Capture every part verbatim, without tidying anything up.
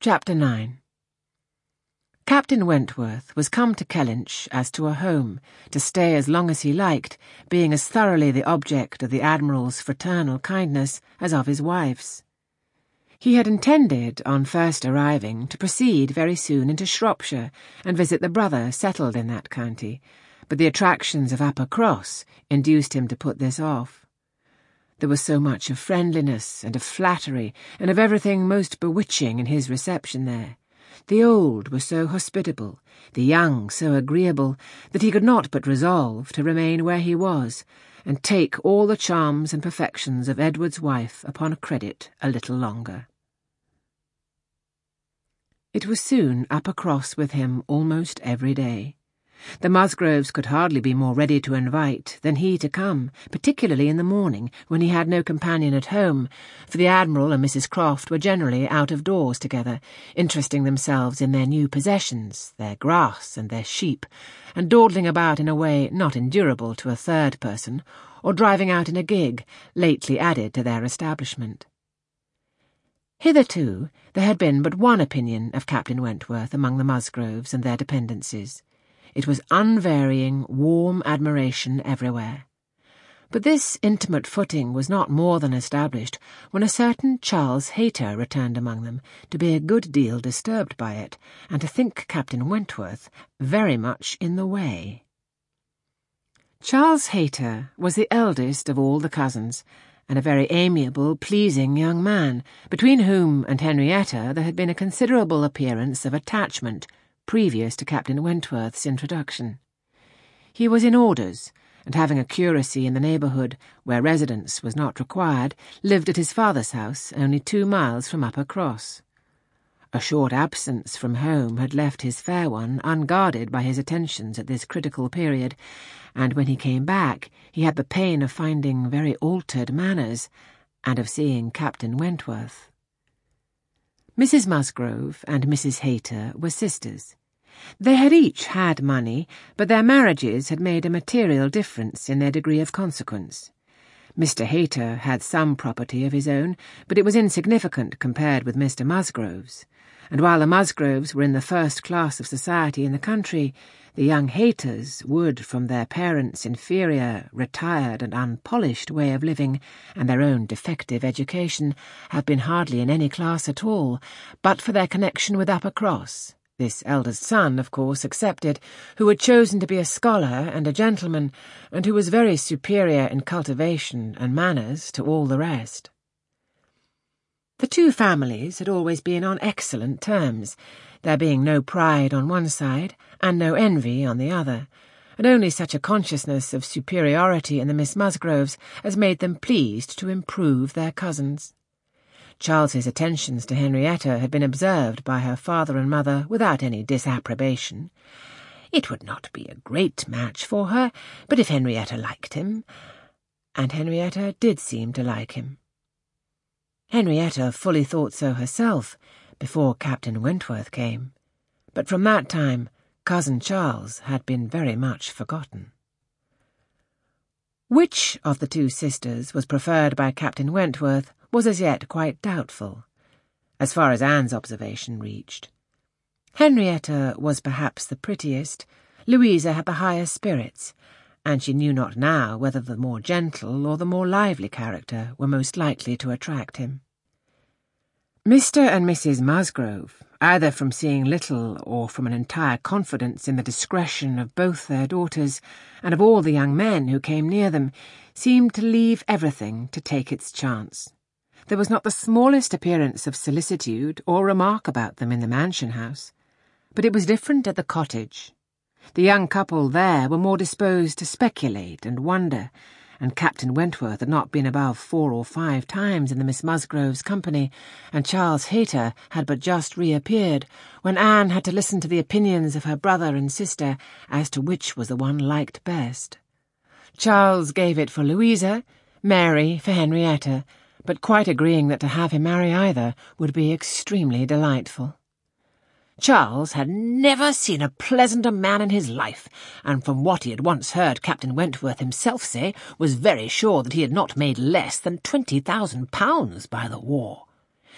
Chapter nine. Captain Wentworth was come to Kellynch as to a home, to stay as long as he liked, being as thoroughly the object of the Admiral's fraternal kindness as of his wife's. He had intended, on first arriving, to proceed very soon into Shropshire and visit the brother settled in that county, but the attractions of Applecross induced him to put this off. There was so much of friendliness and of flattery and of everything most bewitching in his reception there. The old were so hospitable, the young so agreeable, that he could not but resolve to remain where he was, and take all the charms and perfections of Edward's wife upon credit a little longer. It was soon Applecross with him almost every day. The Musgroves could hardly be more ready to invite than he to come, particularly in the morning, when he had no companion at home, for the Admiral and Missus Croft were generally out of doors together, interesting themselves in their new possessions, their grass and their sheep, and dawdling about in a way not endurable to a third person, or driving out in a gig, lately added to their establishment. Hitherto there had been but one opinion of Captain Wentworth among the Musgroves and their dependencies. It was unvarying, warm admiration everywhere. But this intimate footing was not more than established when a certain Charles Hayter returned among them, to be a good deal disturbed by it, and to think Captain Wentworth very much in the way. Charles Hayter was the eldest of all the cousins, and a very amiable, pleasing young man, between whom and Henrietta there had been a considerable appearance of attachment previous to Captain Wentworth's introduction. He was in orders, and having a curacy in the neighbourhood, where residence was not required, lived at his father's house, only two miles from Applecross. A short absence from home had left his fair one unguarded by his attentions at this critical period, and when he came back he had the pain of finding very altered manners, and of seeing Captain Wentworth. Missus Musgrove and Missus Hayter were sisters. They had each had money, but their marriages had made a material difference in their degree of consequence. Mister Hayter had some property of his own, but it was insignificant compared with Mister Musgrove's, and while the Musgroves were in the first class of society in the country, the young Hayters would, from their parents' inferior, retired and unpolished way of living, and their own defective education, have been hardly in any class at all, but for their connection with Applecross, this eldest son, of course, excepted, who had chosen to be a scholar and a gentleman, and who was very superior in cultivation and manners to all the rest. The two families had always been on excellent terms, there being no pride on one side and no envy on the other, and only such a consciousness of superiority in the Miss Musgroves as made them pleased to improve their cousins. Charles's attentions to Henrietta had been observed by her father and mother without any disapprobation. It would not be a great match for her, but if Henrietta liked him, and Henrietta did seem to like him. Henrietta fully thought so herself, before Captain Wentworth came, but from that time Cousin Charles had been very much forgotten. Which of the two sisters was preferred by Captain Wentworth was as yet quite doubtful, as far as Anne's observation reached. Henrietta was perhaps the prettiest, Louisa had the highest spirits, and she knew not now whether the more gentle or the more lively character were most likely to attract him. Mister and Missus Musgrove, either from seeing little or from an entire confidence in the discretion of both their daughters and of all the young men who came near them, seemed to leave everything to take its chance. There was not the smallest appearance of solicitude or remark about them in the mansion house, but it was different at the cottage. The young couple there were more disposed to speculate and wonder, and Captain Wentworth had not been above four or five times in the Miss Musgroves' company, and Charles Hayter had but just reappeared, when Anne had to listen to the opinions of her brother and sister as to which was the one liked best. Charles gave it for Louisa, Mary for Henrietta, but quite agreeing that to have him marry either would be extremely delightful. Charles had never seen a pleasanter man in his life, and from what he had once heard Captain Wentworth himself say, was very sure that he had not made less than twenty thousand pounds by the war.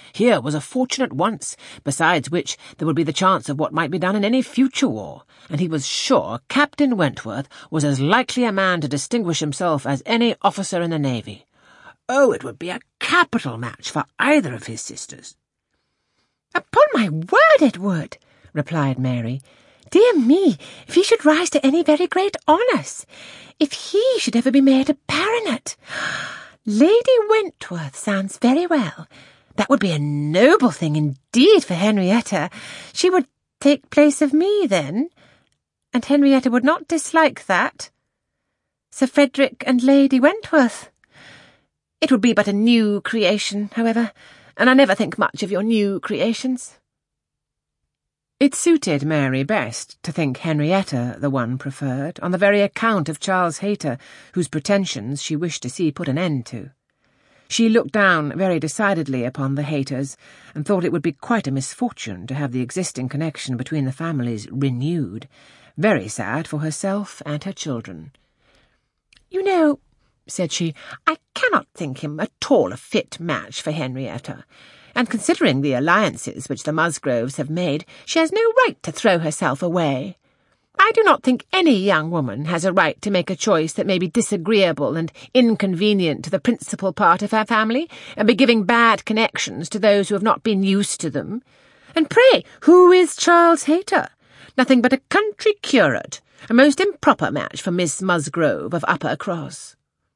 Here was a fortune at once, besides which there would be the chance of what might be done in any future war, and he was sure Captain Wentworth was as likely a man to distinguish himself as any officer in the navy. Oh, it would be a capital match for either of his sisters. "Upon my word, it would," replied Mary. "Dear me, if he should rise to any very great honours! If he should ever be made a baronet! Lady Wentworth sounds very well. That would be a noble thing indeed for Henrietta. She would take place of me, then, and Henrietta would not dislike that. Sir Frederick and Lady Wentworth. It would be but a new creation, however, and I never think much of your new creations." It suited Mary best to think Henrietta the one preferred, on the very account of Charles Hayter, whose pretensions she wished to see put an end to. She looked down very decidedly upon the Hayters, and thought it would be quite a misfortune to have the existing connection between the families renewed. Very sad for herself and her children. "You know," said she, "I cannot think him at all a fit match for Henrietta. And considering the alliances which the Musgroves have made, she has no right to throw herself away. I do not think any young woman has a right to make a choice that may be disagreeable and inconvenient to the principal part of her family, and be giving bad connections to those who have not been used to them. And pray, who is Charles Hayter? Nothing but a country curate, a most improper match for Miss Musgrove of Uppercross."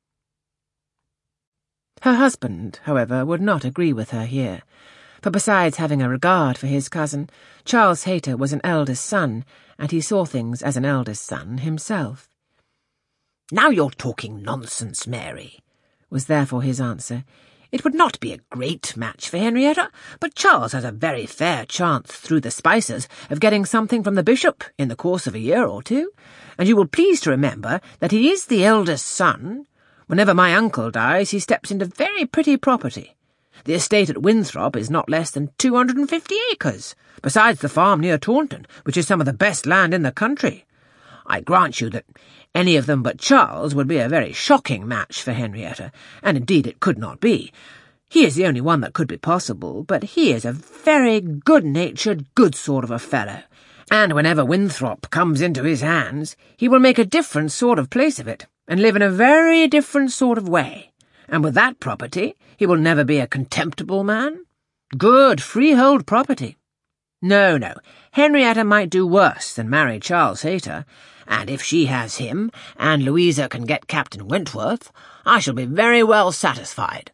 Her husband, however, would not agree with her here, for besides having a regard for his cousin, Charles Hayter was an eldest son, and he saw things as an eldest son himself. "Now you're talking nonsense, Mary," was therefore his answer. "It would not be a great match for Henrietta, but Charles has a very fair chance through the Spicers of getting something from the bishop in the course of a year or two, and you will please to remember that he is the eldest son. Whenever my uncle dies, he steps into very pretty property. The estate at Winthrop is not less than two hundred and fifty acres, besides the farm near Taunton, which is some of the best land in the country. I grant you that any of them but Charles would be a very shocking match for Henrietta, and indeed it could not be. He is the only one that could be possible, but he is a very good-natured, good sort of a fellow, and whenever Winthrop comes into his hands, he will make a different sort of place of it, and live in a very different sort of way, and with that property he will never be a contemptible man. Good freehold property. No, no, Henrietta might do worse than marry Charles Hayter, and if she has him, and Louisa can get Captain Wentworth, I shall be very well satisfied."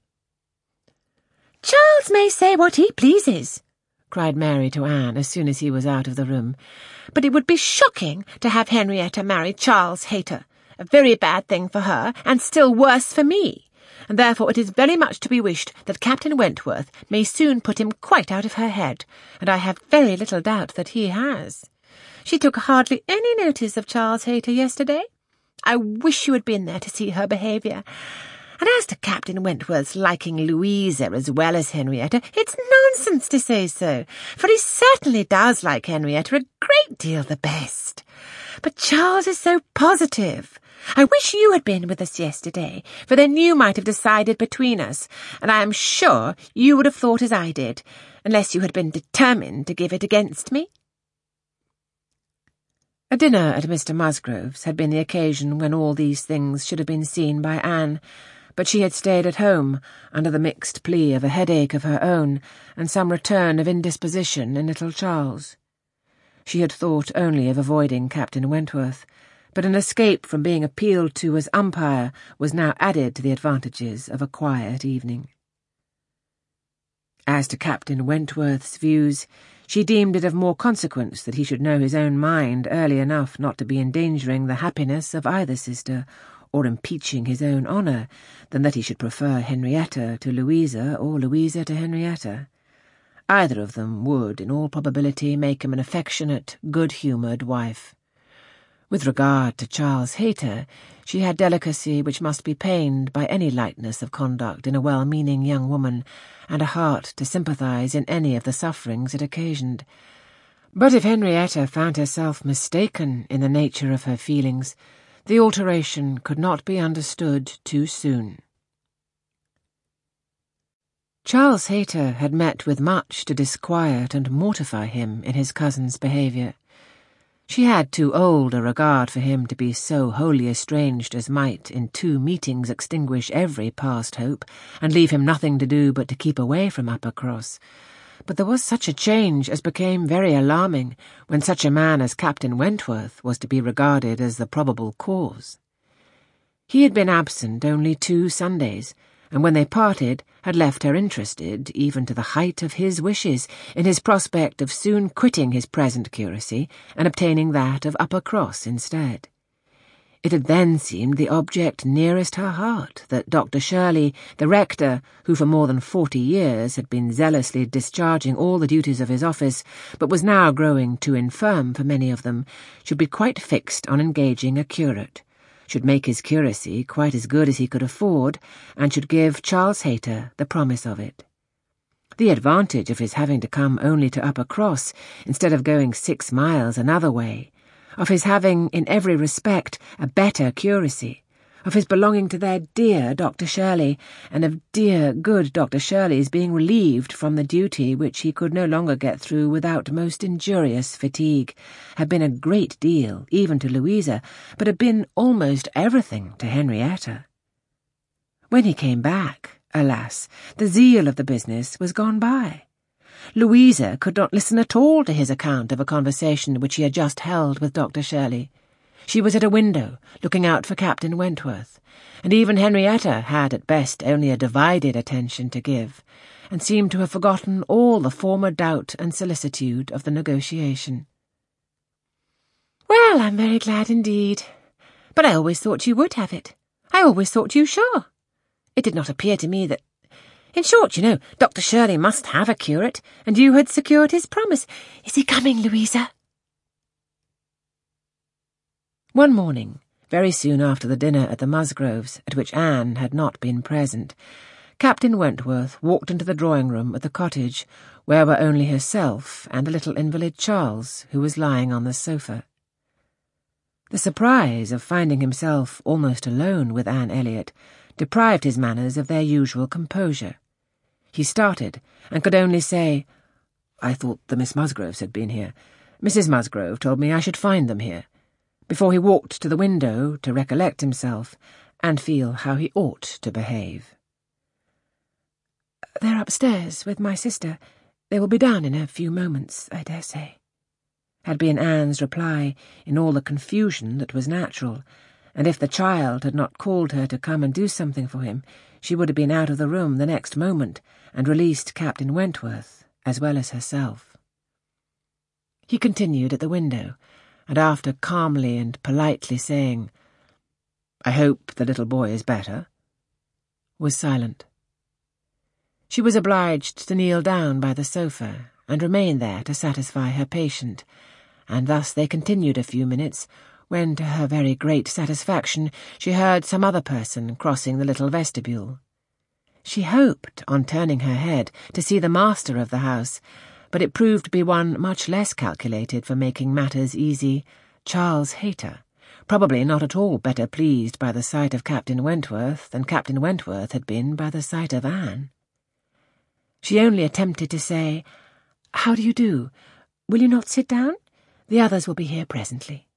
"Charles may say what he pleases," cried Mary to Anne as soon as he was out of the room, "but it would be shocking to have Henrietta marry Charles Hayter. A very bad thing for her, and still worse for me, and therefore it is very much to be wished that Captain Wentworth may soon put him quite out of her head, and I have very little doubt that he has. She took hardly any notice of Charles Hayter yesterday. I wish you had been there to see her behaviour. And as to Captain Wentworth's liking Louisa as well as Henrietta, it's nonsense to say so, for he certainly does like Henrietta a great deal the best. But Charles is so positive. I wish you had been with us yesterday, for then you might have decided between us, and I am sure you would have thought as I did, unless you had been determined to give it against me." A dinner at Mister Musgrove's had been the occasion when all these things should have been seen by Anne, but she had stayed at home, under the mixed plea of a headache of her own, and some return of indisposition in little Charles. She had thought only of avoiding Captain Wentworth, but an escape from being appealed to as umpire was now added to the advantages of a quiet evening. As to Captain Wentworth's views, she deemed it of more consequence that he should know his own mind early enough not to be endangering the happiness of either sister, or impeaching his own honour, than that he should prefer Henrietta to Louisa or Louisa to Henrietta. Either of them would, in all probability, make him an affectionate, good-humoured wife. With regard to Charles Hayter, she had delicacy which must be pained by any lightness of conduct in a well-meaning young woman, and a heart to sympathise in any of the sufferings it occasioned. But if Henrietta found herself mistaken in the nature of her feelings, the alteration could not be understood too soon. Charles Hayter had met with much to disquiet and mortify him in his cousin's behaviour. She had too old a regard for him to be so wholly estranged as might in two meetings extinguish every past hope, and leave him nothing to do but to keep away from Uppercross. But there was such a change as became very alarming when such a man as Captain Wentworth was to be regarded as the probable cause. He had been absent only two Sundays, and when they parted had left her interested, even to the height of his wishes, in his prospect of soon quitting his present curacy and obtaining that of Uppercross instead. It had then seemed the object nearest her heart that Doctor Shirley, the rector, who for more than forty years had been zealously discharging all the duties of his office, but was now growing too infirm for many of them, should be quite fixed on engaging a curate, should make his curacy quite as good as he could afford, and should give Charles Hayter the promise of it. The advantage of his having to come only to Uppercross, instead of going six miles another way, of his having, in every respect, a better curacy, of his belonging to their dear Doctor Shirley, and of dear, good Doctor Shirley's being relieved from the duty which he could no longer get through without most injurious fatigue, had been a great deal, even to Louisa, but had been almost everything to Henrietta. When he came back, alas, the zeal of the business was gone by. Louisa could not listen at all to his account of a conversation which he had just held with Doctor Shirley. She was at a window, looking out for Captain Wentworth, and even Henrietta had at best only a divided attention to give, and seemed to have forgotten all the former doubt and solicitude of the negotiation. "Well, I'm very glad indeed. But I always thought you would have it. I always thought you sure. It did not appear to me that... In short, you know, Doctor Shirley must have a curate, and you had secured his promise. Is he coming, Louisa?" One morning, very soon after the dinner at the Musgroves, at which Anne had not been present, Captain Wentworth walked into the drawing-room at the cottage, where were only herself and the little invalid Charles, who was lying on the sofa. The surprise of finding himself almost alone with Anne Elliot deprived his manners of their usual composure. He started, and could only say, "I thought the Miss Musgroves had been here. Missus Musgrove told me I should find them here," before he walked to the window to recollect himself and feel how he ought to behave. "They're upstairs with my sister. They will be down in a few moments, I dare say," had been Anne's reply in all the confusion that was natural, and if the child had not called her to come and do something for him, she would have been out of the room the next moment and released Captain Wentworth as well as herself. He continued at the window, and after calmly and politely saying, "I hope the little boy is better," was silent. She was obliged to kneel down by the sofa and remain there to satisfy her patient, and thus they continued a few minutes, when, to her very great satisfaction, she heard some other person crossing the little vestibule. She hoped, on turning her head, to see the master of the house, but it proved to be one much less calculated for making matters easy, Charles Hayter, probably not at all better pleased by the sight of Captain Wentworth than Captain Wentworth had been by the sight of Anne. She only attempted to say, "How do you do? Will you not sit down? The others will be here presently."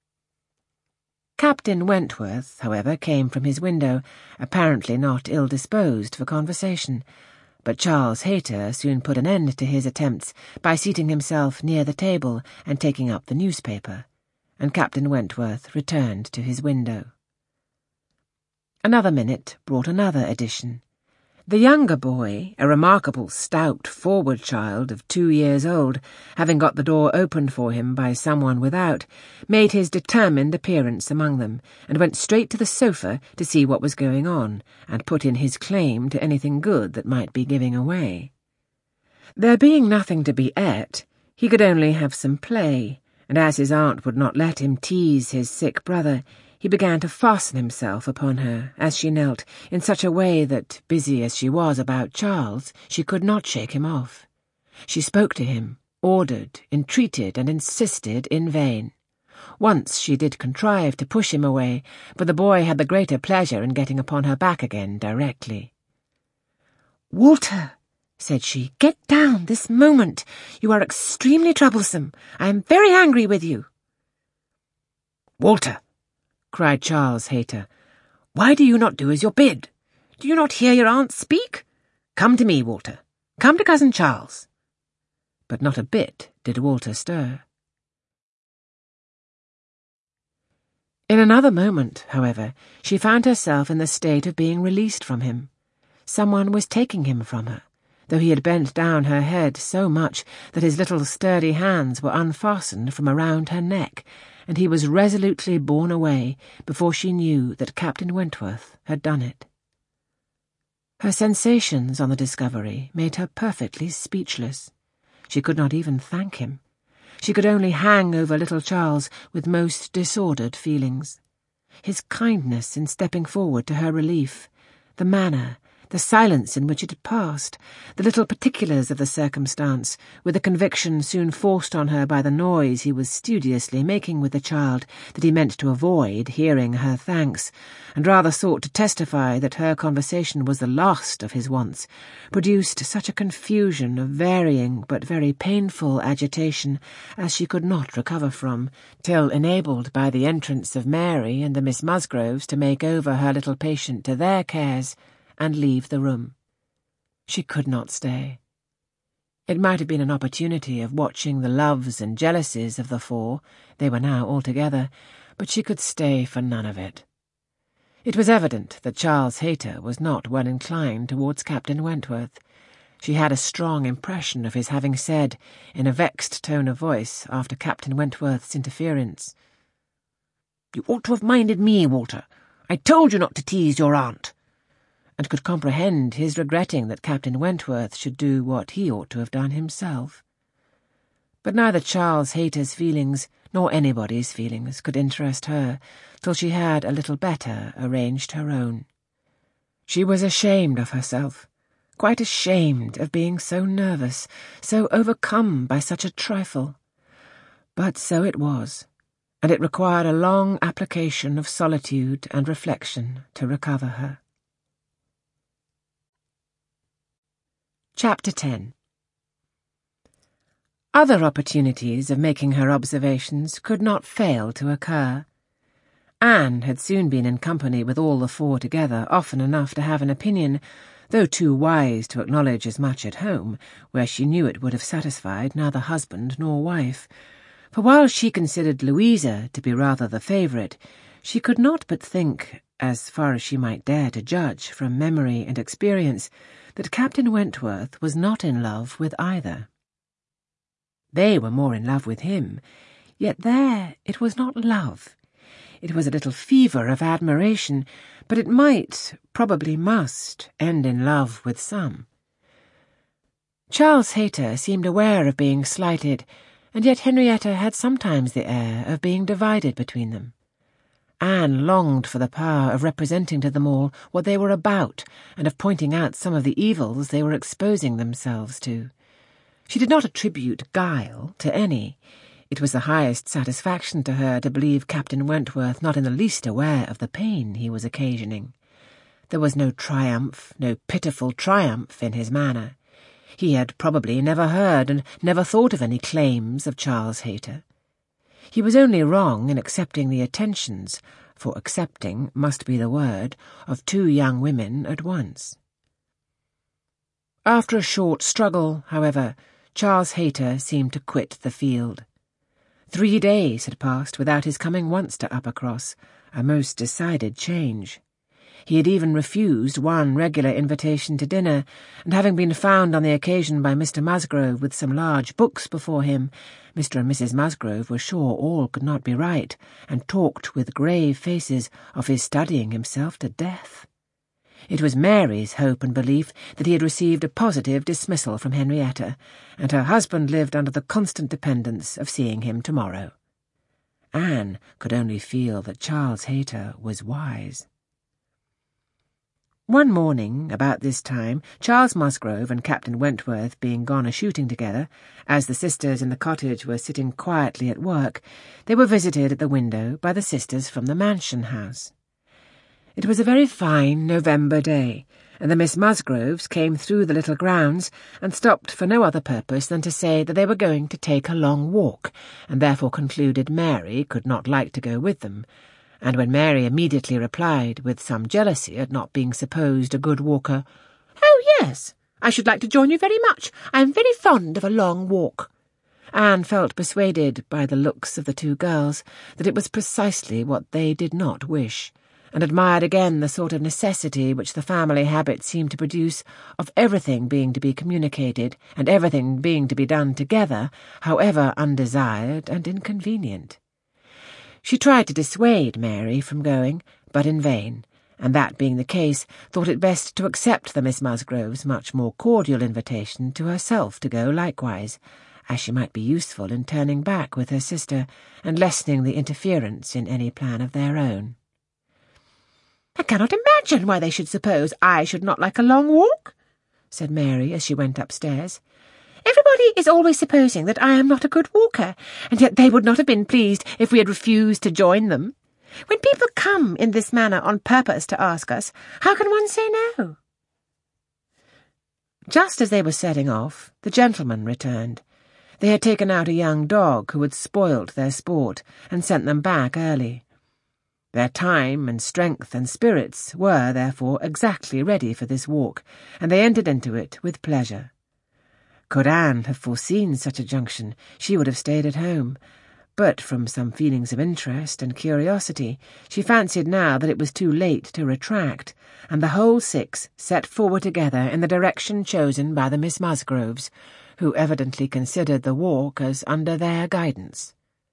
Captain Wentworth, however, came from his window, apparently not ill-disposed for conversation, but Charles Hayter soon put an end to his attempts by seating himself near the table and taking up the newspaper, and Captain Wentworth returned to his window. Another minute brought another addition. The younger boy, a remarkable stout, forward child of two years old, having got the door opened for him by someone without, made his determined appearance among them, and went straight to the sofa to see what was going on, and put in his claim to anything good that might be giving away. There being nothing to be ate, he could only have some play, and as his aunt would not let him tease his sick brother, he began to fasten himself upon her as she knelt, in such a way that, busy as she was about Charles, she could not shake him off. She spoke to him, ordered, entreated, and insisted in vain. Once she did contrive to push him away, but the boy had the greater pleasure in getting upon her back again directly. "Walter," said she. "Get down this moment. You are extremely troublesome. I am very angry with you." "Walter," cried Charles Hayter, "why do you not do as you're bid? Do you not hear your aunt speak? Come to me, Walter. Come to cousin Charles." But not a bit did Walter stir. In another moment, however, she found herself in the state of being released from him. Someone was taking him from her, though he had bent down her head so much that his little sturdy hands were unfastened from around her neck, and he was resolutely borne away before she knew that Captain Wentworth had done it. Her sensations on the discovery made her perfectly speechless. She could not even thank him. She could only hang over little Charles with most disordered feelings. His kindness in stepping forward to her relief, the manner, the silence in which it had passed, the little particulars of the circumstance, with the conviction soon forced on her by the noise he was studiously making with the child that he meant to avoid hearing her thanks, and rather sought to testify that her conversation was the last of his wants, produced such a confusion of varying but very painful agitation as she could not recover from, till enabled by the entrance of Mary and the Miss Musgroves to make over her little patient to their cares, and leave the room. She could not stay. It might have been an opportunity of watching the loves and jealousies of the four, they were now all together, but she could stay for none of it. It was evident that Charles Hayter was not well inclined towards Captain Wentworth. She had a strong impression of his having said, in a vexed tone of voice, after Captain Wentworth's interference, "You ought to have minded me, Walter. I told you not to tease your aunt," and could comprehend his regretting that Captain Wentworth should do what he ought to have done himself. But neither Charles Hayter's feelings nor anybody's feelings could interest her till she had a little better arranged her own. She was ashamed of herself, quite ashamed of being so nervous, so overcome by such a trifle. But so it was, and it required a long application of solitude and reflection to recover her. Chapter ten. Other opportunities of making her observations could not fail to occur. Anne had soon been in company with all the four together often enough to have an opinion, though too wise to acknowledge as much at home, where she knew it would have satisfied neither husband nor wife. For while she considered Louisa to be rather the favourite, she could not but think, as far as she might dare to judge from memory and experience, that Captain Wentworth was not in love with either. They were more in love with him, yet there it was not love. It was a little fever of admiration, but it might, probably must, end in love with some. Charles Hayter seemed aware of being slighted, and yet Henrietta had sometimes the air of being divided between them. Anne longed for the power of representing to them all what they were about, and of pointing out some of the evils they were exposing themselves to. She did not attribute guile to any. It was the highest satisfaction to her to believe Captain Wentworth not in the least aware of the pain he was occasioning. There was no triumph, no pitiful triumph in his manner. He had probably never heard and never thought of any claims of Charles Hayter. He was only wrong in accepting the attentions, for accepting must be the word, of two young women at once. After a short struggle, however, Charles Hayter seemed to quit the field. Three days had passed without his coming once to Uppercross, a most decided change. He had even refused one regular invitation to dinner, and having been found on the occasion by Mister Musgrove with some large books before him, Mister and Missus Musgrove were sure all could not be right, and talked with grave faces of his studying himself to death. It was Mary's hope and belief that he had received a positive dismissal from Henrietta, and her husband lived under the constant dependence of seeing him tomorrow. Anne could only feel that Charles Hayter was wise. One morning, about this time, Charles Musgrove and Captain Wentworth being gone a-shooting together, as the sisters in the cottage were sitting quietly at work, they were visited at the window by the sisters from the mansion house. It was a very fine November day, and the Miss Musgroves came through the little grounds and stopped for no other purpose than to say that they were going to take a long walk, and therefore concluded Mary could not like to go with them, and when Mary immediately replied, with some jealousy at not being supposed a good walker, "Oh, yes, I should like to join you very much. I am very fond of a long walk," Anne felt persuaded by the looks of the two girls that it was precisely what they did not wish, and admired again the sort of necessity which the family habit seemed to produce of everything being to be communicated and everything being to be done together, however undesired and inconvenient. She tried to dissuade Mary from going, but in vain, and that being the case, thought it best to accept the Miss Musgrove's much more cordial invitation to herself to go likewise, as she might be useful in turning back with her sister and lessening the interference in any plan of their own. "I cannot imagine why they should suppose I should not like a long walk," said Mary as she went upstairs. "Everybody is always supposing that I am not a good walker, and yet they would not have been pleased if we had refused to join them. When people come in this manner on purpose to ask us, how can one say no?" Just as they were setting off, the gentlemen returned. They had taken out a young dog who had spoilt their sport and sent them back early. Their time and strength and spirits were, therefore, exactly ready for this walk, and they entered into it with pleasure. Could Anne have foreseen such a junction, she would have stayed at home, but from some feelings of interest and curiosity, she fancied now that it was too late to retract, and the whole six set forward together in the direction chosen by the Miss Musgroves, who evidently considered the walk as under their guidance.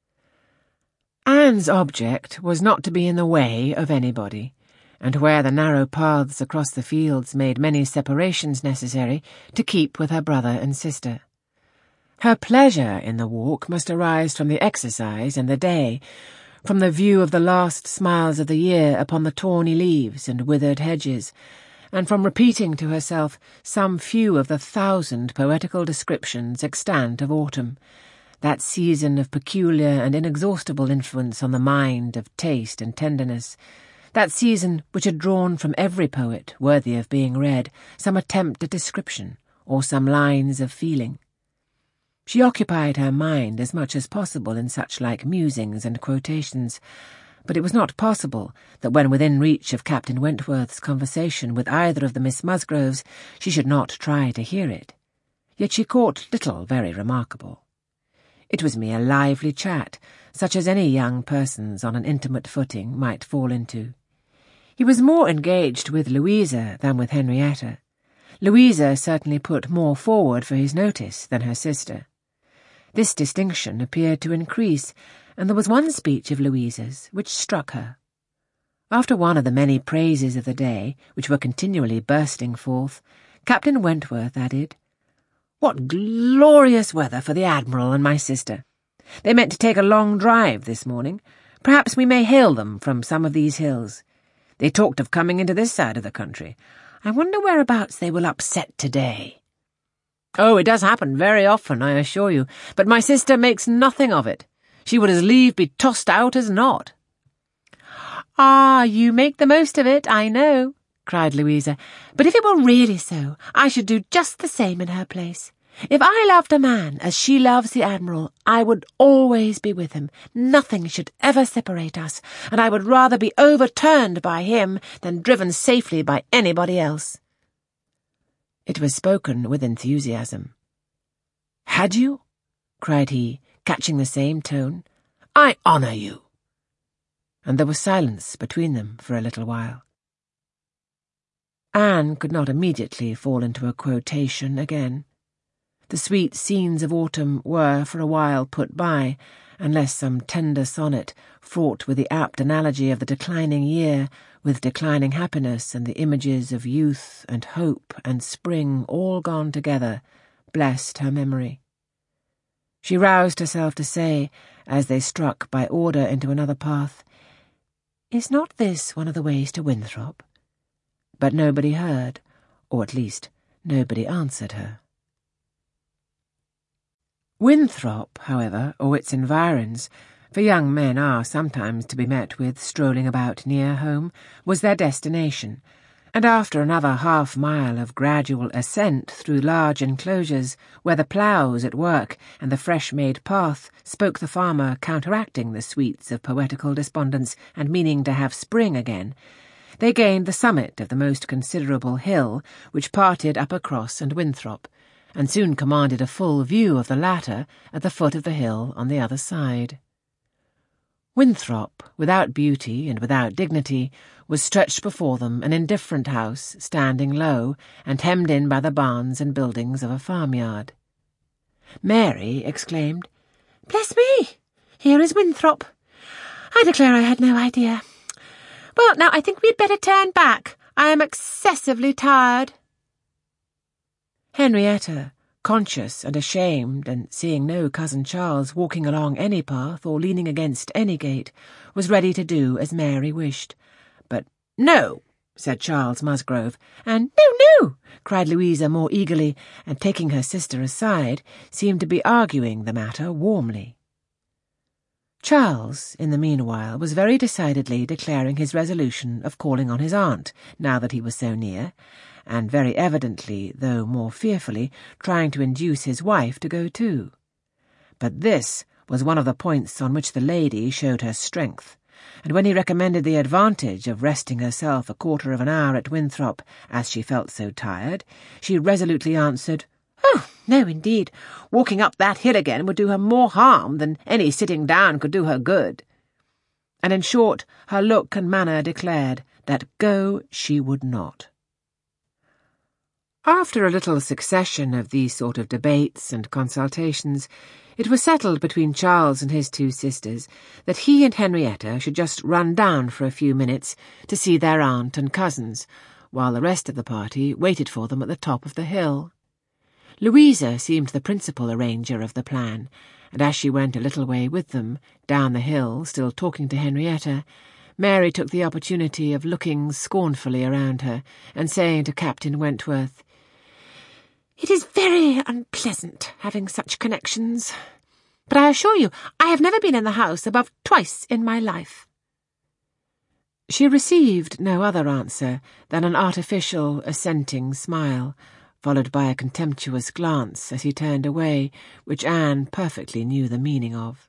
Anne's object was not to be in the way of anybody, and where the narrow paths across the fields made many separations necessary, to keep with her brother and sister. Her pleasure in the walk must arise from the exercise and the day, from the view of the last smiles of the year upon the tawny leaves and withered hedges, and from repeating to herself some few of the thousand poetical descriptions extant of autumn, that season of peculiar and inexhaustible influence on the mind of taste and tenderness, that season which had drawn from every poet worthy of being read some attempt at description or some lines of feeling. She occupied her mind as much as possible in such like musings and quotations, but it was not possible that when within reach of Captain Wentworth's conversation with either of the Miss Musgroves she should not try to hear it. Yet she caught little very remarkable. It was mere lively chat, such as any young persons on an intimate footing might fall into. He was more engaged with Louisa than with Henrietta. Louisa certainly put more forward for his notice than her sister. This distinction appeared to increase, and there was one speech of Louisa's which struck her. After one of the many praises of the day, which were continually bursting forth, Captain Wentworth added, "What glorious weather for the Admiral and my sister! They meant to take a long drive this morning. Perhaps we may hail them from some of these hills. They talked of coming into this side of the country. I wonder whereabouts they will upset today." "Oh, it does happen very often, I assure you, but my sister makes nothing of it. She would as lieve be tossed out as not." "Ah, you make the most of it, I know," cried Louisa. "But if it were really so, I should do just the same in her place. If I loved a man as she loves the Admiral, I would always be with him. Nothing should ever separate us, and I would rather be overturned by him than driven safely by anybody else." It was spoken with enthusiasm. "Had you?" cried he, catching the same tone. "I honour you." And there was silence between them for a little while. Anne could not immediately fall into a quotation again. The sweet scenes of autumn were for a while put by, unless some tender sonnet, fraught with the apt analogy of the declining year, with declining happiness and the images of youth and hope and spring all gone together, blessed her memory. She roused herself to say, as they struck by order into another path, "Is not this one of the ways to Winthrop?" But nobody heard, or at least nobody answered her. Winthrop, however, or its environs, for young men are sometimes to be met with strolling about near home, was their destination, and after another half-mile of gradual ascent through large enclosures, where the ploughs at work and the fresh-made path spoke the farmer counteracting the sweets of poetical despondence and meaning to have spring again, they gained the summit of the most considerable hill which parted Upper Cross and Winthrop, and soon commanded a full view of the latter at the foot of the hill on the other side. Winthrop, without beauty and without dignity, was stretched before them, an indifferent house, standing low, and hemmed in by the barns and buildings of a farmyard. Mary exclaimed, "Bless me! Here is Winthrop. I declare I had no idea. Well, now I think we had better turn back. I am excessively tired." Henrietta, conscious and ashamed, and seeing no cousin Charles walking along any path or leaning against any gate, was ready to do as Mary wished. But "No," said Charles Musgrove, and "No, no," cried Louisa more eagerly, and taking her sister aside, seemed to be arguing the matter warmly. Charles, in the meanwhile, was very decidedly declaring his resolution of calling on his aunt, now that he was so near, and very evidently, though more fearfully, trying to induce his wife to go too. But this was one of the points on which the lady showed her strength, and when he recommended the advantage of resting herself a quarter of an hour at Winthrop, as she felt so tired, she resolutely answered, "Oh, no, indeed. Walking up that hill again would do her more harm than any sitting down could do her good." And in short, her look and manner declared that go she would not. After a little succession of these sort of debates and consultations, it was settled between Charles and his two sisters that he and Henrietta should just run down for a few minutes to see their aunt and cousins, while the rest of the party waited for them at the top of the hill. Louisa seemed the principal arranger of the plan, and as she went a little way with them, down the hill, still talking to Henrietta, Mary took the opportunity of looking scornfully around her and saying to Captain Wentworth, "It is very unpleasant having such connections, but I assure you I have never been in the house above twice in my life." She received no other answer than an artificial, assenting smile, followed by a contemptuous glance as he turned away, which Anne perfectly knew the meaning of.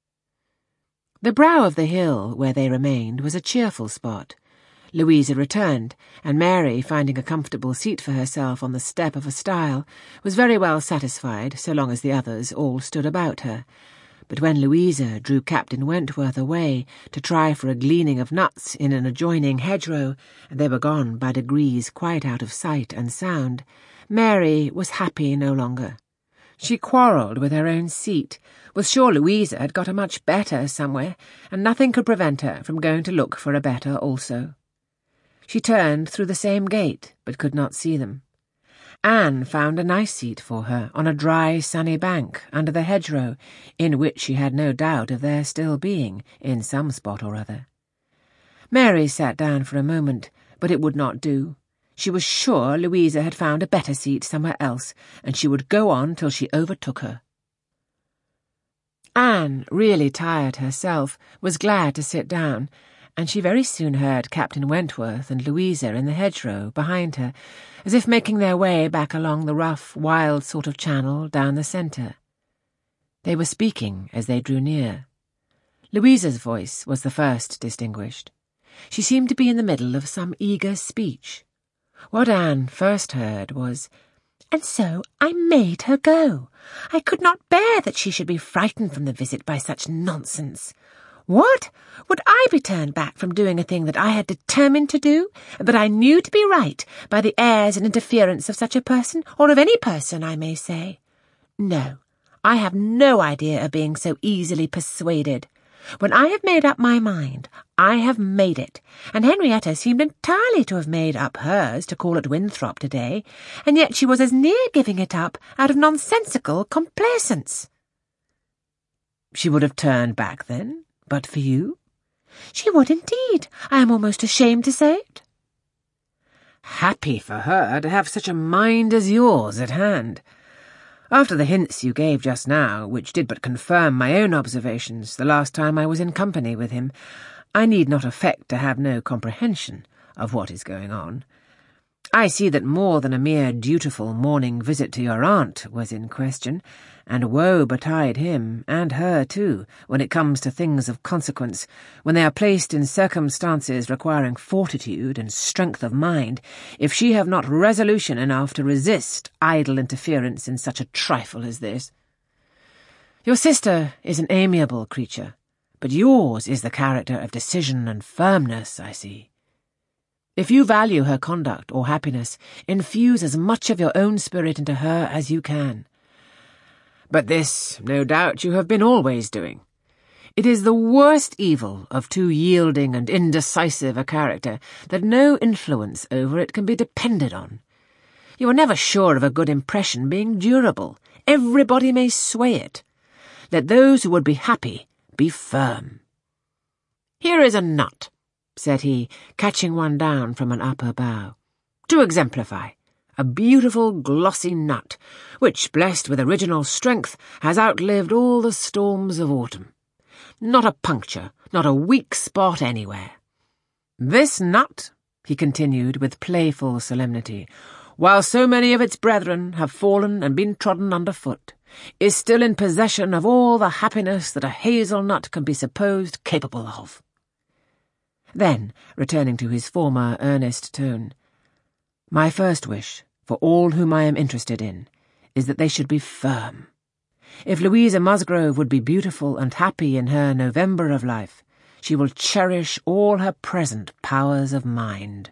The brow of the hill where they remained was a cheerful spot. Louisa returned, and Mary, finding a comfortable seat for herself on the step of a stile, was very well satisfied so long as the others all stood about her. But when Louisa drew Captain Wentworth away to try for a gleaning of nuts in an adjoining hedgerow, and they were gone by degrees quite out of sight and sound, Mary was happy no longer. She quarrelled with her own seat, was sure Louisa had got a much better somewhere, and nothing could prevent her from going to look for a better also. She turned through the same gate, but could not see them. Anne found a nice seat for her on a dry, sunny bank under the hedgerow, in which she had no doubt of their still being, in some spot or other. Mary sat down for a moment, but it would not do. She was sure Louisa had found a better seat somewhere else, and she would go on till she overtook her. Anne, really tired herself, was glad to sit down, and she very soon heard Captain Wentworth and Louisa in the hedgerow behind her, as if making their way back along the rough, wild sort of channel down the centre. They were speaking as they drew near. Louisa's voice was the first distinguished. She seemed to be in the middle of some eager speech. What Anne first heard was, "And so I made her go. I could not bear that she should be frightened from the visit by such nonsense. What? Would I be turned back from doing a thing that I had determined to do, and that I knew to be right, by the airs and interference of such a person, or of any person, I may say? No, I have no idea of being so easily persuaded. When I have made up my mind, I have made it, and Henrietta seemed entirely to have made up hers to call at Winthrop today, and yet she was as near giving it up out of nonsensical complaisance." "She would have turned back, then, but for you?" "She would indeed. I am almost ashamed to say it." "Happy for her to have such a mind as yours at hand. After the hints you gave just now, which did but confirm my own observations the last time I was in company with him, I need not affect to have no comprehension of what is going on. I see that more than a mere dutiful morning visit to your aunt was in question, and woe betide him, and her too, when it comes to things of consequence, when they are placed in circumstances requiring fortitude and strength of mind, if she have not resolution enough to resist idle interference in such a trifle as this. Your sister is an amiable creature, but yours is the character of decision and firmness, I see. If you value her conduct or happiness, infuse as much of your own spirit into her as you can. But this, no doubt, you have been always doing. It is the worst evil of too yielding and indecisive a character that no influence over it can be depended on. You are never sure of a good impression being durable. Everybody may sway it. Let those who would be happy be firm. Here is a nut, said he, catching one down from an upper bough. To exemplify, a beautiful glossy nut, which, blessed with original strength, has outlived all the storms of autumn. Not a puncture, not a weak spot anywhere. This nut, he continued with playful solemnity, while so many of its brethren have fallen and been trodden under foot, is still in possession of all the happiness that a hazelnut can be supposed capable of. Then, returning to his former earnest tone, my first wish, for all whom I am interested in, is that they should be firm. If Louisa Musgrove would be beautiful and happy in her November of life, she will cherish all her present powers of mind.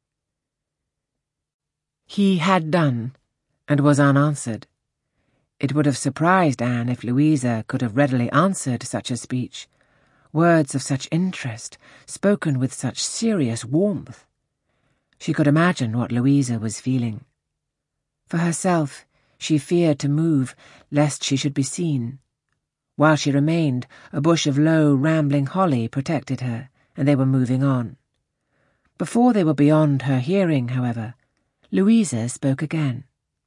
He had done, and was unanswered. It would have surprised Anne if Louisa could have readily answered such a speech. Words of such interest, spoken with such serious warmth. She could imagine what Louisa was feeling. For herself, she feared to move, lest she should be seen. While she remained, a bush of low, rambling holly protected her, and they were moving on. Before they were beyond her hearing, however, Louisa spoke again.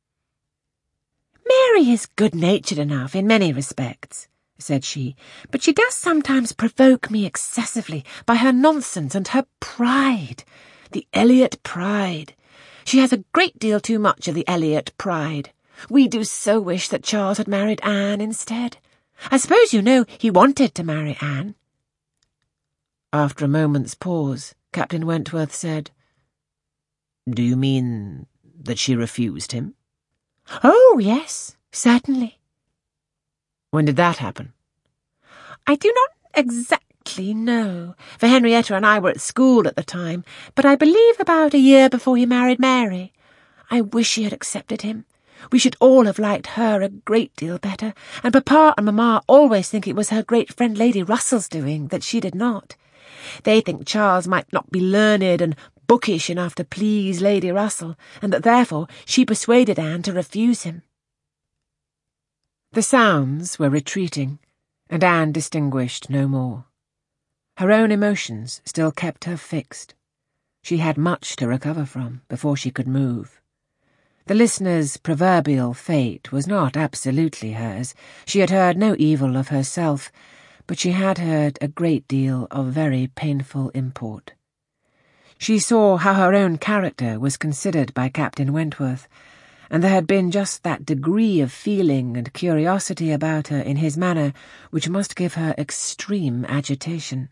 Mary is good-natured enough in many respects, said she, but she does sometimes provoke me excessively by her nonsense and her pride, the Elliot pride. She has a great deal too much of the Elliot pride. We do so wish that Charles had married Anne instead. I suppose you know he wanted to marry Anne. After a moment's pause, Captain Wentworth said, Do you mean that she refused him? Oh, yes, certainly. When did that happen? I do not exactly know, for Henrietta and I were at school at the time, but I believe about a year before he married Mary. I wish she had accepted him. We should all have liked her a great deal better, and Papa and Mamma always think it was her great friend Lady Russell's doing that she did not. They think Charles might not be learned and bookish enough to please Lady Russell, and that therefore she persuaded Anne to refuse him. The sounds were retreating, and Anne distinguished no more. Her own emotions still kept her fixed. She had much to recover from before she could move. The listener's proverbial fate was not absolutely hers. She had heard no evil of herself, but she had heard a great deal of very painful import. She saw how her own character was considered by Captain Wentworth, and there had been just that degree of feeling and curiosity about her in his manner which must give her extreme agitation.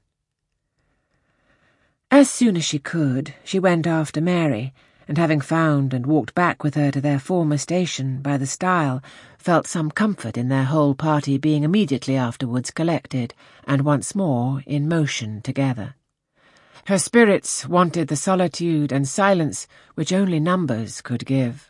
As soon as she could, she went after Mary, and having found and walked back with her to their former station by the stile, felt some comfort in their whole party being immediately afterwards collected, and once more in motion together. Her spirits wanted the solitude and silence which only numbers could give.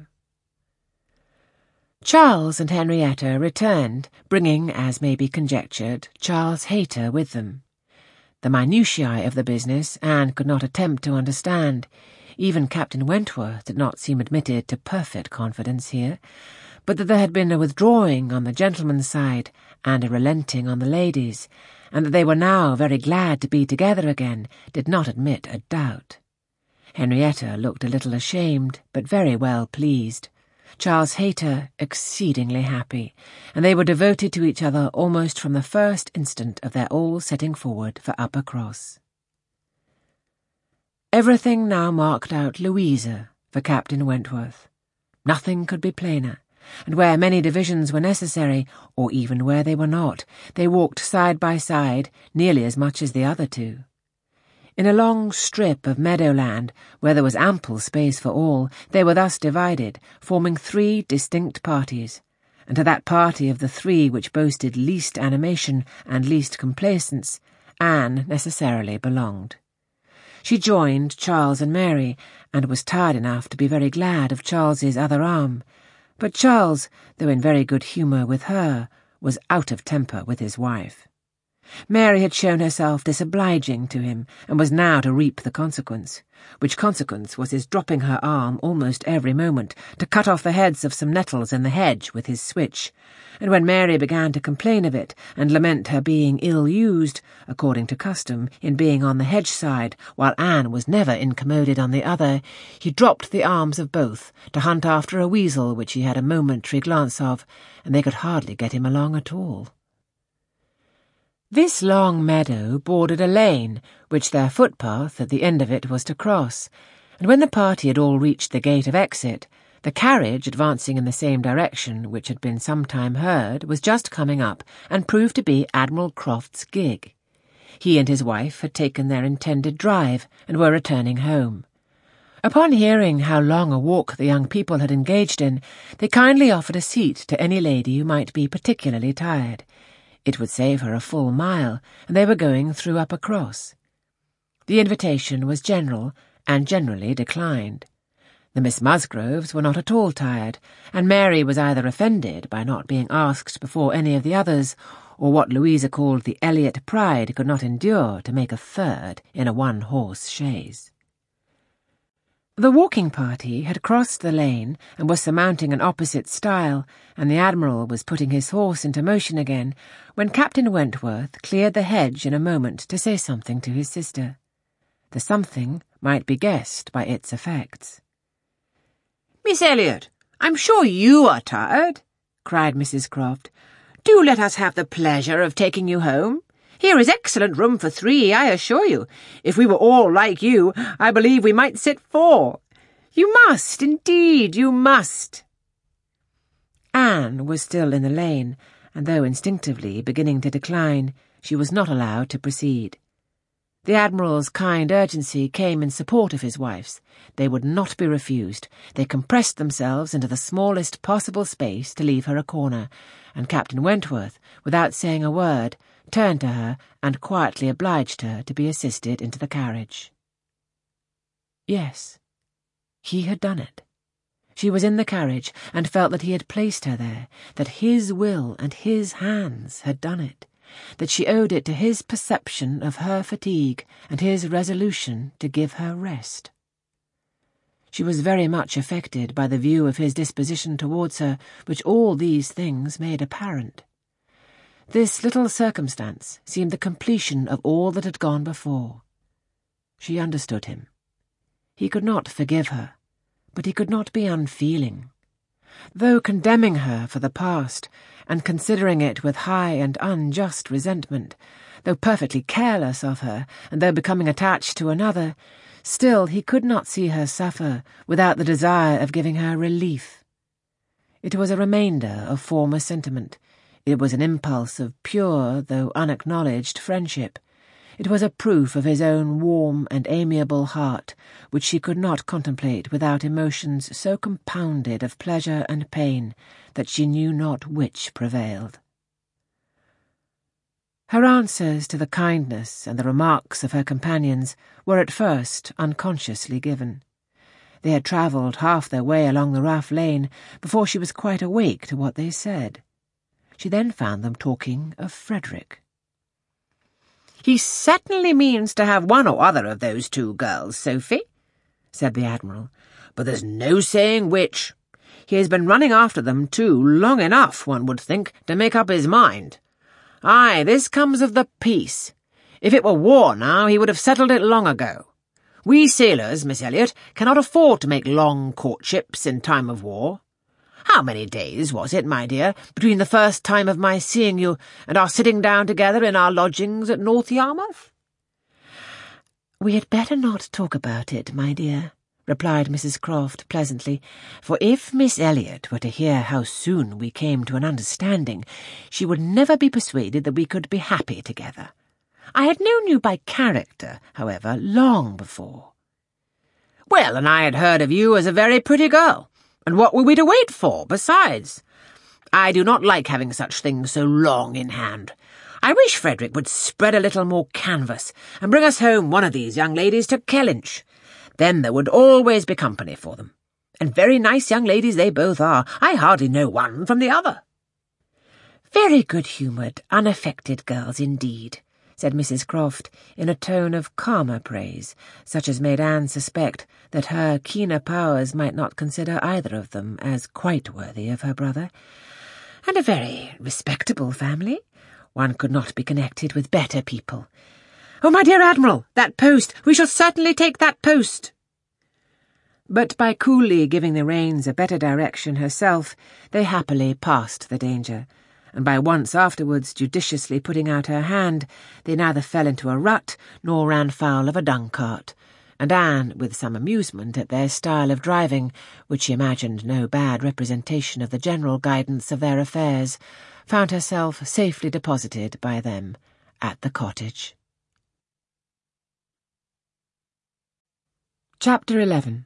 Charles and Henrietta returned, bringing, as may be conjectured, Charles Hayter with them. The minutiae of the business Anne could not attempt to understand. Even Captain Wentworth did not seem admitted to perfect confidence here, but that there had been a withdrawing on the gentleman's side and a relenting on the ladies', and that they were now very glad to be together again, did not admit a doubt. Henrietta looked a little ashamed, but very well pleased. Charles Hayter exceedingly happy, and they were devoted to each other almost from the first instant of their all setting forward for Uppercross. Everything now marked out Louisa for Captain Wentworth. Nothing could be plainer, and where many divisions were necessary, or even where they were not, they walked side by side nearly as much as the other two. In a long strip of meadowland, where there was ample space for all, they were thus divided, forming three distinct parties, and to that party of the three which boasted least animation and least complaisance, Anne necessarily belonged. She joined Charles and Mary, and was tired enough to be very glad of Charles's other arm, but Charles, though in very good humour with her, was out of temper with his wife. Mary had shown herself disobliging to him, and was now to reap the consequence, which consequence was his dropping her arm almost every moment to cut off the heads of some nettles in the hedge with his switch, and when Mary began to complain of it, and lament her being ill-used, according to custom, in being on the hedge side, while Anne was never incommoded on the other, he dropped the arms of both to hunt after a weasel which he had a momentary glance of, and they could hardly get him along at all. This long meadow bordered a lane, which their footpath at the end of it was to cross, and when the party had all reached the gate of exit, the carriage, advancing in the same direction which had been some time heard, was just coming up, and proved to be Admiral Croft's gig. He and his wife had taken their intended drive, and were returning home. Upon hearing how long a walk the young people had engaged in, they kindly offered a seat to any lady who might be particularly tired. It would save her a full mile, and they were going through Upper Cross. The invitation was general, and generally declined. The Miss Musgroves were not at all tired, and Mary was either offended by not being asked before any of the others, or what Louisa called the Elliot pride could not endure to make a third in a one-horse chaise. The walking party had crossed the lane and was surmounting an opposite stile, and the Admiral was putting his horse into motion again, when Captain Wentworth cleared the hedge in a moment to say something to his sister. The something might be guessed by its effects. "Miss Elliot, I'm sure you are tired," cried Missus Croft. "Do let us have the pleasure of taking you home. Here is excellent room for three, I assure you. If we were all like you, I believe we might sit four. You must, indeed, you must." Anne was still in the lane, and though instinctively beginning to decline, she was not allowed to proceed. The Admiral's kind urgency came in support of his wife's. They would not be refused. They compressed themselves into the smallest possible space to leave her a corner, and Captain Wentworth, without saying a word, turned to her and quietly obliged her to be assisted into the carriage. Yes, he had done it. She was in the carriage, and felt that he had placed her there, that his will and his hands had done it, that she owed it to his perception of her fatigue and his resolution to give her rest. She was very much affected by the view of his disposition towards her, which all these things made apparent. This little circumstance seemed the completion of all that had gone before. She understood him. He could not forgive her, but he could not be unfeeling. Though condemning her for the past, and considering it with high and unjust resentment, though perfectly careless of her, and though becoming attached to another, still he could not see her suffer without the desire of giving her relief. It was a remainder of former sentiment. It was an impulse of pure, though unacknowledged, friendship. It was a proof of his own warm and amiable heart, which she could not contemplate without emotions so compounded of pleasure and pain that she knew not which prevailed. Her answers to the kindness and the remarks of her companions were at first unconsciously given. They had travelled half their way along the rough lane before she was quite awake to what they said. She then found them talking of Frederick. "He certainly means to have one or other of those two girls, Sophie," said the Admiral, "but there's no saying which. He has been running after them, too, long enough, one would think, to make up his mind. Aye, this comes of the peace. If it were war now, he would have settled it long ago. We sailors, Miss Elliot, cannot afford to make long courtships in time of war. How many days was it, my dear, between the first time of my seeing you and our sitting down together in our lodgings at North Yarmouth?" "We had better not talk about it, my dear," replied Missus Croft pleasantly, for if Miss Elliot were to hear how soon we came to an understanding, she would never be persuaded that we could be happy together. I had known you by character, however, long before. Well, and I had heard of you as a very pretty girl, and what were we to wait for, besides? I do not like having such things so long in hand. I wish Frederick would spread a little more canvas, and bring us home one of these young ladies to Kellynch. Then there would always be company for them. And very nice young ladies they both are. I hardly know one from the other. Very good-humoured, unaffected girls indeed, said Missus Croft, in a tone of calmer praise, such as made Anne suspect that her keener powers might not consider either of them as quite worthy of her brother. And a very respectable family. One could not be connected with better people. Oh, my dear Admiral, that post! We shall certainly take that post! But by coolly giving the reins a better direction herself, they happily passed the danger, and by once afterwards judiciously putting out her hand, they neither fell into a rut nor ran foul of a dung-cart, and Anne, with some amusement at their style of driving, which she imagined no bad representation of the general guidance of their affairs, found herself safely deposited by them at the cottage. Chapter eleven.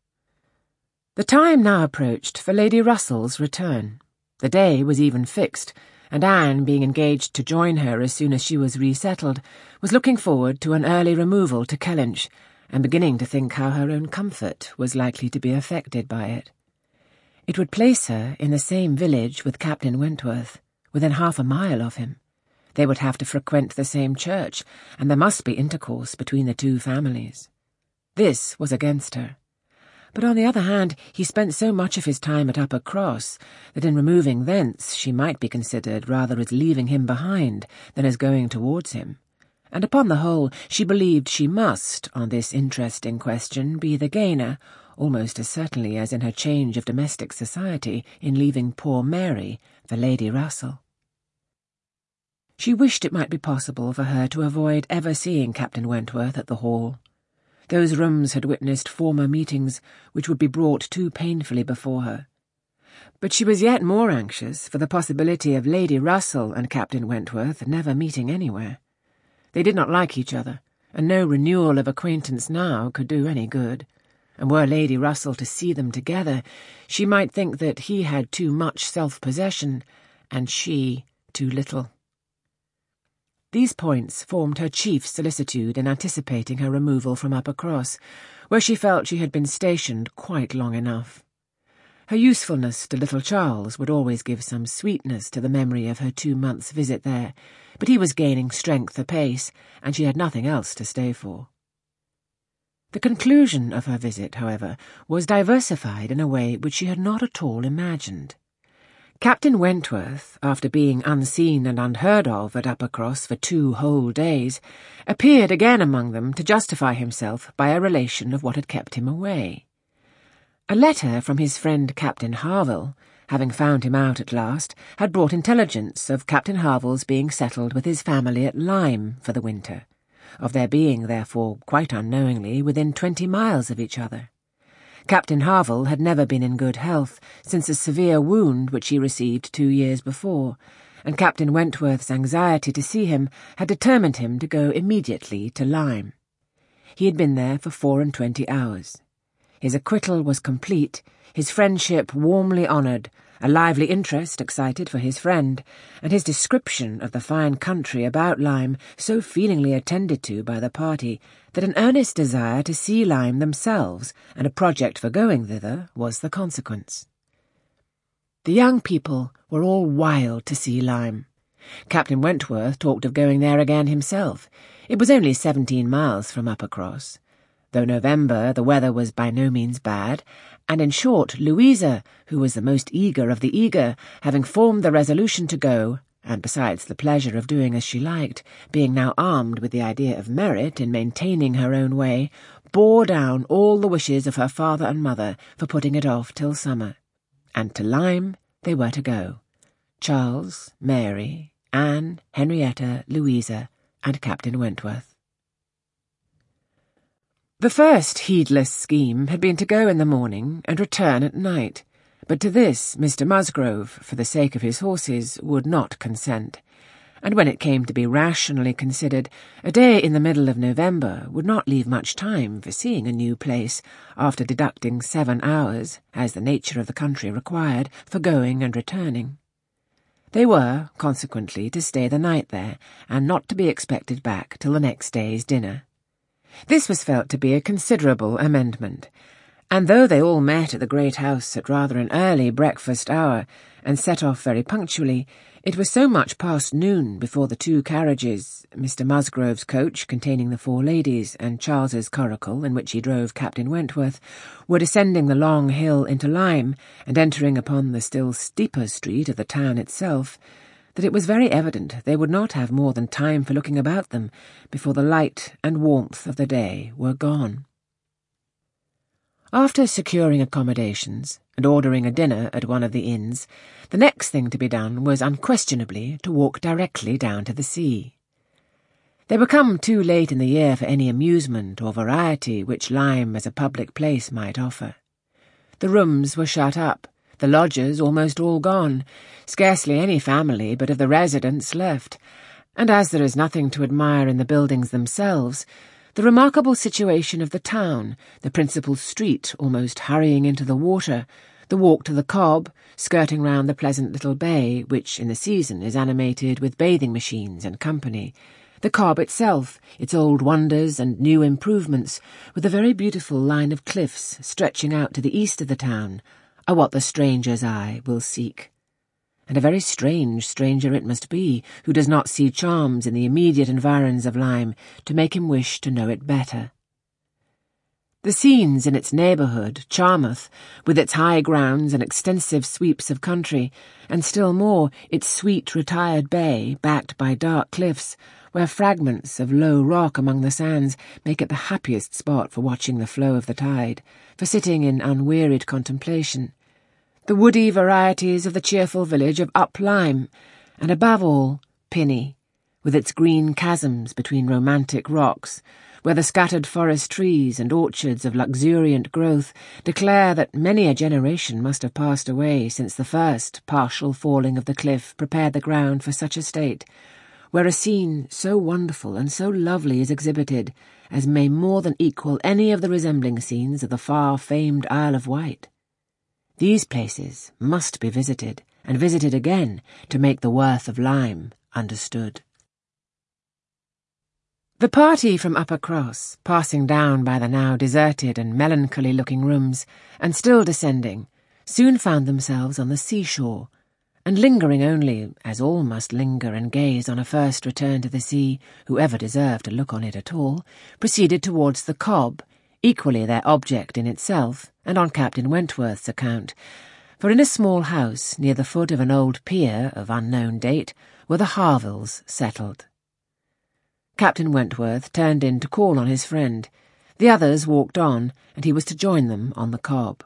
The time now approached for Lady Russell's return. The day was even fixed, and Anne, being engaged to join her as soon as she was resettled, was looking forward to an early removal to Kellynch, and beginning to think how her own comfort was likely to be affected by it. It would place her in the same village with Captain Wentworth, within half a mile of him. They would have to frequent the same church, and there must be intercourse between the two families. This was against her. But on the other hand, he spent so much of his time at Uppercross that in removing thence she might be considered rather as leaving him behind than as going towards him. And upon the whole, she believed she must, on this interesting question, be the gainer, almost as certainly as in her change of domestic society in leaving poor Mary for Lady Russell. She wished it might be possible for her to avoid ever seeing Captain Wentworth at the Hall. Those rooms had witnessed former meetings which would be brought too painfully before her. But she was yet more anxious for the possibility of Lady Russell and Captain Wentworth never meeting anywhere. They did not like each other, and no renewal of acquaintance now could do any good. And were Lady Russell to see them together, she might think that he had too much self-possession, and she too little. These points formed her chief solicitude in anticipating her removal from Uppercross, where she felt she had been stationed quite long enough. Her usefulness to little Charles would always give some sweetness to the memory of her two months' visit there, but he was gaining strength apace, and she had nothing else to stay for. The conclusion of her visit, however, was diversified in a way which she had not at all imagined. Captain Wentworth, after being unseen and unheard of at Uppercross for two whole days, appeared again among them to justify himself by a relation of what had kept him away. A letter from his friend Captain Harville, having found him out at last, had brought intelligence of Captain Harville's being settled with his family at Lyme for the winter, of their being, therefore, quite unknowingly, within twenty miles of each other. Captain Harville had never been in good health since a severe wound which he received two years before, and Captain Wentworth's anxiety to see him had determined him to go immediately to Lyme. He had been there for four and twenty hours. His acquittal was complete, his friendship warmly honoured, a lively interest excited for his friend, and his description of the fine country about Lyme so feelingly attended to by the party that an earnest desire to see Lyme themselves and a project for going thither was the consequence. The young people were all wild to see Lyme. Captain Wentworth talked of going there again himself. It was only seventeen miles from Uppercross. Though November, the weather was by no means bad, and in short, Louisa, who was the most eager of the eager, having formed the resolution to go, and besides the pleasure of doing as she liked, being now armed with the idea of merit in maintaining her own way, bore down all the wishes of her father and mother for putting it off till summer. And to Lyme they were to go. Charles, Mary, Anne, Henrietta, Louisa, and Captain Wentworth. The first heedless scheme had been to go in the morning and return at night, but to this Mister Musgrove, for the sake of his horses, would not consent, and when it came to be rationally considered, a day in the middle of November would not leave much time for seeing a new place, after deducting seven hours, as the nature of the country required, for going and returning. They were, consequently, to stay the night there, and not to be expected back till the next day's dinner. This was felt to be a considerable amendment, and though they all met at the great house at rather an early breakfast hour, and set off very punctually, it was so much past noon before the two carriages, Mister Musgrove's coach containing the four ladies, and Charles's curricle in which he drove Captain Wentworth, were descending the long hill into Lyme, and entering upon the still steeper street of the town itself, that it was very evident they would not have more than time for looking about them before the light and warmth of the day were gone. After securing accommodations and ordering a dinner at one of the inns, the next thing to be done was unquestionably to walk directly down to the sea. They were come too late in the year for any amusement or variety which Lyme as a public place might offer. The rooms were shut up, the lodgers almost all gone, scarcely any family but of the residents left, and as there is nothing to admire in the buildings themselves, the remarkable situation of the town, the principal street almost hurrying into the water, the walk to the Cobb, skirting round the pleasant little bay, which in the season is animated with bathing machines and company, the Cobb itself, its old wonders and new improvements, with a very beautiful line of cliffs stretching out to the east of the town, are what the stranger's eye will seek. And a very strange stranger it must be, who does not see charms in the immediate environs of Lyme to make him wish to know it better. The scenes in its neighbourhood, Charmouth, with its high grounds and extensive sweeps of country, and still more its sweet retired bay, backed by dark cliffs, where fragments of low rock among the sands make it the happiest spot for watching the flow of the tide, for sitting in unwearied contemplation, the woody varieties of the cheerful village of Up Lyme, and above all, Pinny, with its green chasms between romantic rocks, where the scattered forest trees and orchards of luxuriant growth declare that many a generation must have passed away since the first partial falling of the cliff prepared the ground for such a state, where a scene so wonderful and so lovely is exhibited as may more than equal any of the resembling scenes of the far-famed Isle of Wight. These places must be visited, and visited again, to make the worth of Lyme understood. The party from Upper Cross, passing down by the now deserted and melancholy-looking rooms, and still descending, soon found themselves on the seashore, and lingering only, as all must linger and gaze on a first return to the sea, whoever deserved to look on it at all, proceeded towards the Cobb, equally their object in itself, and on Captain Wentworth's account, for in a small house near the foot of an old pier of unknown date were the Harvilles settled. Captain Wentworth turned in to call on his friend. The others walked on, and he was to join them on the Cobb.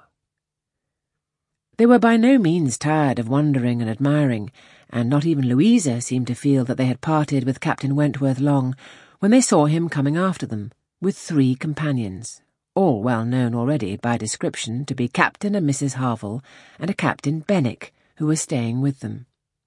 They were by no means tired of wondering and admiring, and not even Louisa seemed to feel that they had parted with Captain Wentworth long, when they saw him coming after them, with three companions, all well known already by description to be Captain and Missus Harville, and a Captain Benwick, who was staying with them.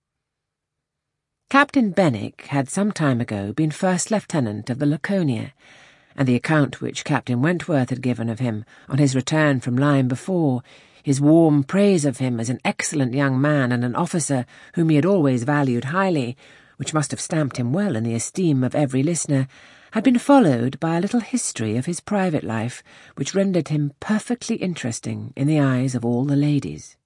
Captain Benwick had some time ago been first lieutenant of the Laconia, and the account which Captain Wentworth had given of him on his return from Lyme before, his warm praise of him as an excellent young man and an officer whom he had always valued highly, which must have stamped him well in the esteem of every listener, had been followed by a little history of his private life, which rendered him perfectly interesting in the eyes of all the ladies.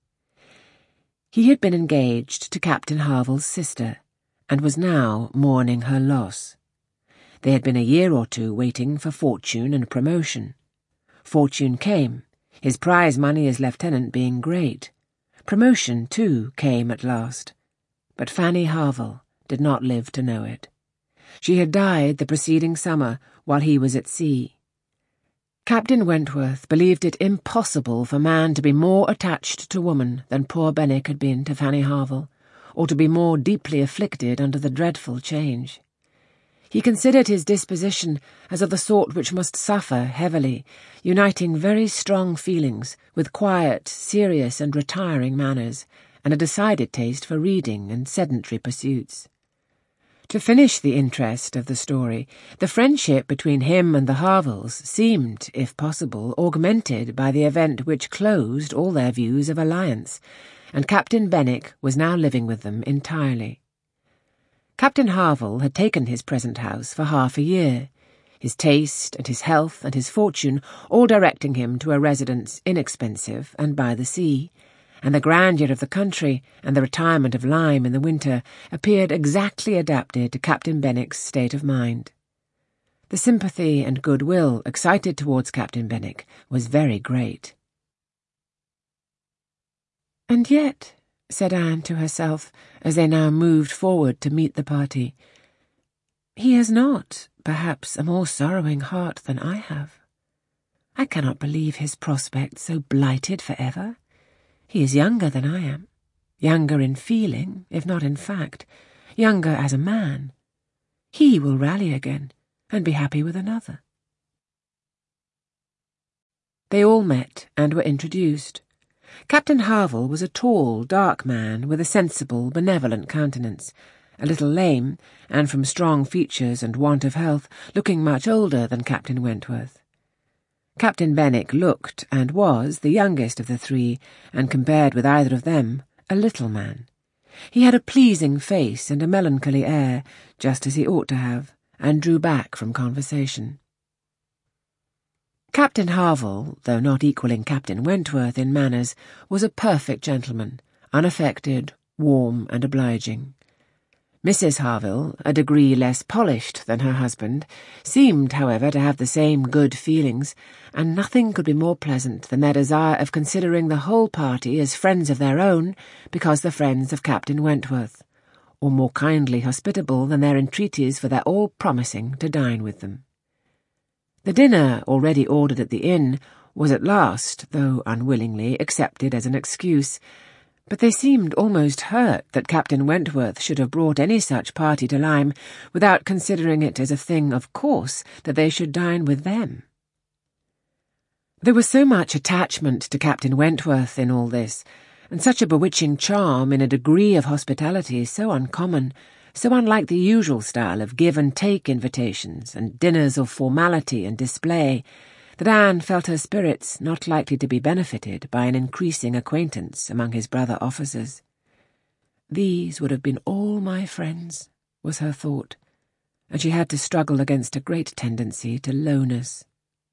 He had been engaged to Captain Harville's sister, and was now mourning her loss. They had been a year or two waiting for fortune and promotion. Fortune came, his prize money as lieutenant being great. Promotion, too, came at last. But Fanny Harville did not live to know it. She had died the preceding summer while he was at sea. Captain Wentworth believed it impossible for man to be more attached to woman than poor Benwick had been to Fanny Harville, or to be more deeply afflicted under the dreadful change. He considered his disposition as of the sort which must suffer heavily, uniting very strong feelings with quiet, serious and retiring manners, and a decided taste for reading and sedentary pursuits. To finish the interest of the story, the friendship between him and the Harvilles seemed, if possible, augmented by the event which closed all their views of alliance, and Captain Benwick was now living with them entirely. Captain Harville had taken his present house for half a year, his taste and his health and his fortune all directing him to a residence inexpensive and by the sea, and the grandeur of the country and the retirement of Lyme in the winter appeared exactly adapted to Captain Benwick's state of mind. The sympathy and goodwill excited towards Captain Benwick was very great. "And yet," said Anne to herself, as they now moved forward to meet the party, "he has not, perhaps, a more sorrowing heart than I have. I cannot believe his prospects so blighted for ever. He is younger than I am, younger in feeling, if not in fact, younger as a man. He will rally again, and be happy with another." They all met and were introduced. Captain Harville was a tall, dark man with a sensible, benevolent countenance, a little lame, and from strong features and want of health, looking much older than Captain Wentworth. Captain Benwick looked, and was, the youngest of the three, and compared with either of them, a little man. He had a pleasing face and a melancholy air, just as he ought to have, and drew back from conversation. Captain Harville, though not equalling Captain Wentworth in manners, was a perfect gentleman, unaffected, warm, and obliging. Missus Harville, a degree less polished than her husband, seemed, however, to have the same good feelings, and nothing could be more pleasant than their desire of considering the whole party as friends of their own, because the friends of Captain Wentworth, or more kindly hospitable than their entreaties for their all promising to dine with them. The dinner, already ordered at the inn, was at last, though unwillingly, accepted as an excuse, but they seemed almost hurt that Captain Wentworth should have brought any such party to Lyme without considering it as a thing of course that they should dine with them. There was so much attachment to Captain Wentworth in all this, and such a bewitching charm in a degree of hospitality so uncommon, so unlike the usual style of give-and-take invitations and dinners of formality and display, that Anne felt her spirits not likely to be benefited by an increasing acquaintance among his brother officers. These would have been all my friends, was her thought, and she had to struggle against a great tendency to lowness.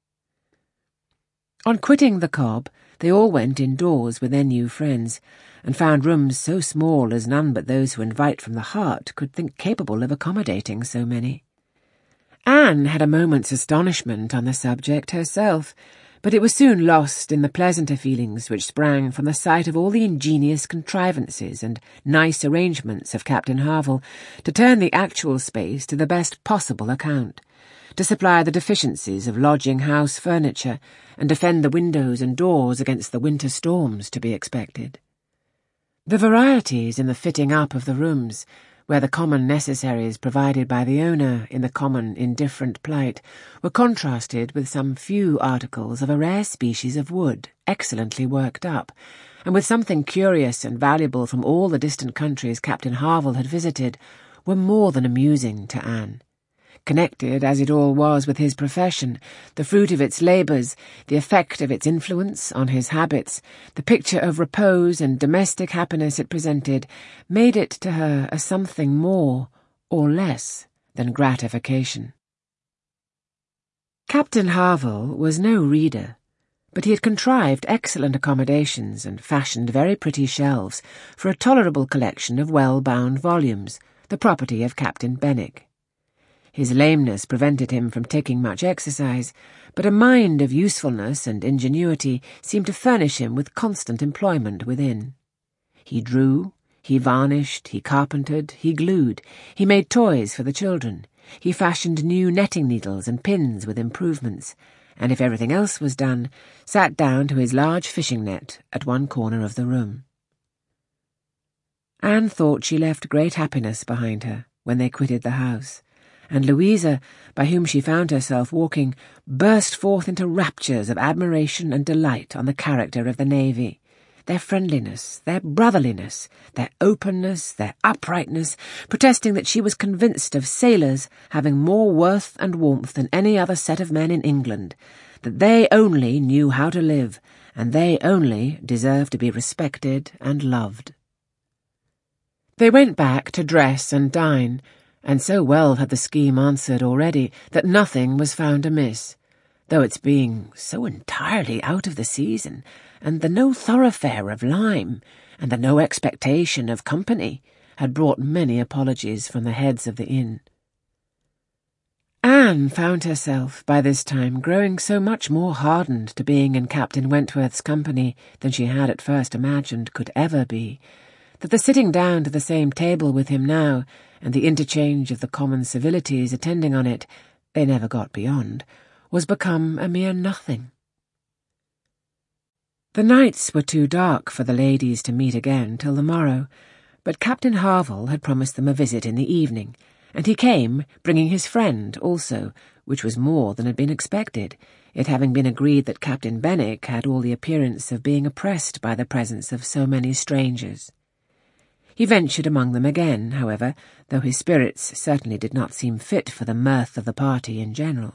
On quitting the Cobb, they all went indoors with their new friends, and found rooms so small as none but those who invite from the heart could think capable of accommodating so many. Anne had a moment's astonishment on the subject herself, but it was soon lost in the pleasanter feelings which sprang from the sight of all the ingenious contrivances and nice arrangements of Captain Harville to turn the actual space to the best possible account, to supply the deficiencies of lodging-house furniture, and defend the windows and doors against the winter storms to be expected. The varieties in the fitting up of the rooms, where the common necessaries provided by the owner in the common indifferent plight were contrasted with some few articles of a rare species of wood, excellently worked up, and with something curious and valuable from all the distant countries Captain Harville had visited, were more than amusing to Anne. Connected as it all was with his profession, the fruit of its labours, the effect of its influence on his habits, the picture of repose and domestic happiness it presented, made it to her a something more or less than gratification. Captain Harville was no reader, but he had contrived excellent accommodations and fashioned very pretty shelves for a tolerable collection of well-bound volumes, the property of Captain Benwick. His lameness prevented him from taking much exercise, but a mind of usefulness and ingenuity seemed to furnish him with constant employment within. He drew, he varnished, he carpentered, he glued, he made toys for the children, he fashioned new netting needles and pins with improvements, and if everything else was done, sat down to his large fishing net at one corner of the room. Anne thought she left great happiness behind her when they quitted the house, and Louisa, by whom she found herself walking, burst forth into raptures of admiration and delight on the character of the navy. Their friendliness, their brotherliness, their openness, their uprightness, protesting that she was convinced of sailors having more worth and warmth than any other set of men in England, that they only knew how to live, and they only deserved to be respected and loved. They went back to dress and dine, and so well had the scheme answered already that nothing was found amiss, though its being so entirely out of the season, and the no thoroughfare of Lyme, and the no expectation of company, had brought many apologies from the heads of the inn. Anne found herself, by this time, growing so much more hardened to being in Captain Wentworth's company than she had at first imagined could ever be, that the sitting down to the same table with him now, and the interchange of the common civilities attending on it, they never got beyond, was become a mere nothing. The nights were too dark for the ladies to meet again till the morrow, but Captain Harville had promised them a visit in the evening, and he came, bringing his friend also, which was more than had been expected, it having been agreed that Captain Benwick had all the appearance of being oppressed by the presence of so many strangers. He ventured among them again, however, though his spirits certainly did not seem fit for the mirth of the party in general.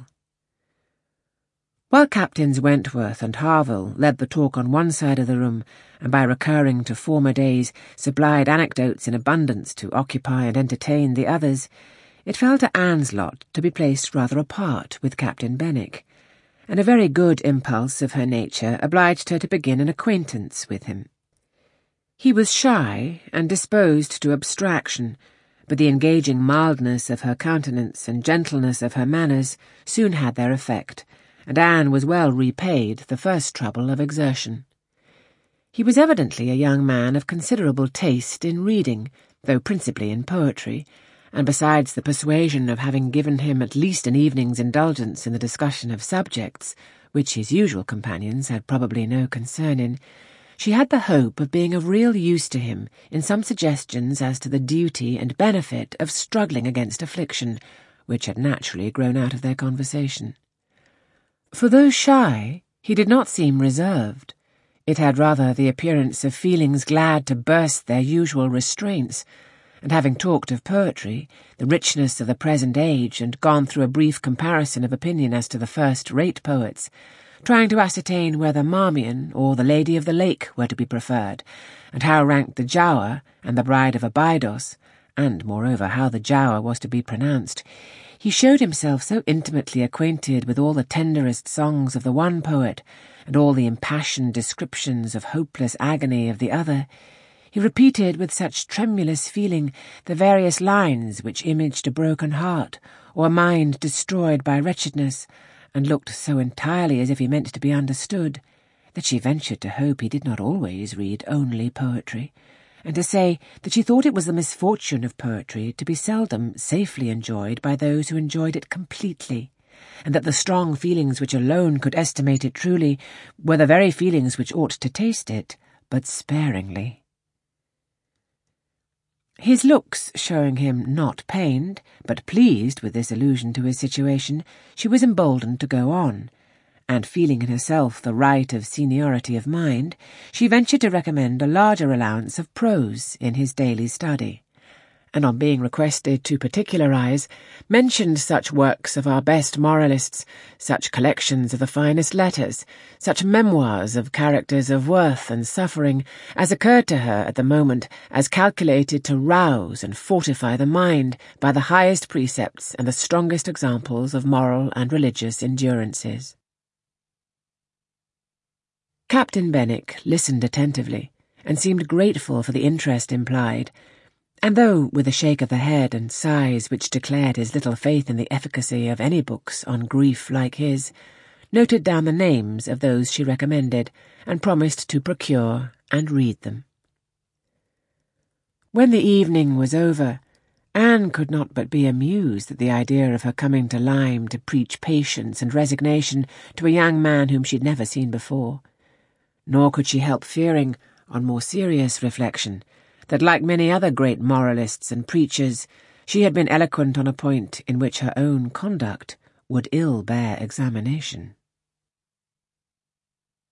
While Captains Wentworth and Harville led the talk on one side of the room, and by recurring to former days supplied anecdotes in abundance to occupy and entertain the others, it fell to Anne's lot to be placed rather apart with Captain Benwick, and a very good impulse of her nature obliged her to begin an acquaintance with him. He was shy and disposed to abstraction, but the engaging mildness of her countenance and gentleness of her manners soon had their effect, and Anne was well repaid the first trouble of exertion. He was evidently a young man of considerable taste in reading, though principally in poetry, and besides the persuasion of having given him at least an evening's indulgence in the discussion of subjects, which his usual companions had probably no concern in, she had the hope of being of real use to him in some suggestions as to the duty and benefit of struggling against affliction, which had naturally grown out of their conversation. For though shy, he did not seem reserved. It had rather the appearance of feelings glad to burst their usual restraints, and having talked of poetry, the richness of the present age, and gone through a brief comparison of opinion as to the first-rate poets, trying to ascertain whether Marmion or the Lady of the Lake were to be preferred, and how ranked the Giaour and the Bride of Abydos, and, moreover, how the Giaour was to be pronounced, he showed himself so intimately acquainted with all the tenderest songs of the one poet, and all the impassioned descriptions of hopeless agony of the other, he repeated with such tremulous feeling the various lines which imaged a broken heart, or a mind destroyed by wretchedness, and looked so entirely as if he meant to be understood, that she ventured to hope he did not always read only poetry, and to say that she thought it was the misfortune of poetry to be seldom safely enjoyed by those who enjoyed it completely, and that the strong feelings which alone could estimate it truly were the very feelings which ought to taste it, but sparingly. His looks showing him not pained, but pleased with this allusion to his situation, she was emboldened to go on, and feeling in herself the right of seniority of mind, she ventured to recommend a larger allowance of prose in his daily study, and on being requested to particularize, mentioned such works of our best moralists, such collections of the finest letters, such memoirs of characters of worth and suffering, as occurred to her at the moment as calculated to rouse and fortify the mind by the highest precepts and the strongest examples of moral and religious endurances. Captain Benwick listened attentively, and seemed grateful for the interest implied, and though with a shake of the head and sighs which declared his little faith in the efficacy of any books on grief like his, noted down the names of those she recommended, and promised to procure and read them. When the evening was over, Anne could not but be amused at the idea of her coming to Lyme to preach patience and resignation to a young man whom she had never seen before. Nor could she help fearing, on more serious reflection, that like many other great moralists and preachers, She had been eloquent on a point in which her own conduct would ill bear examination.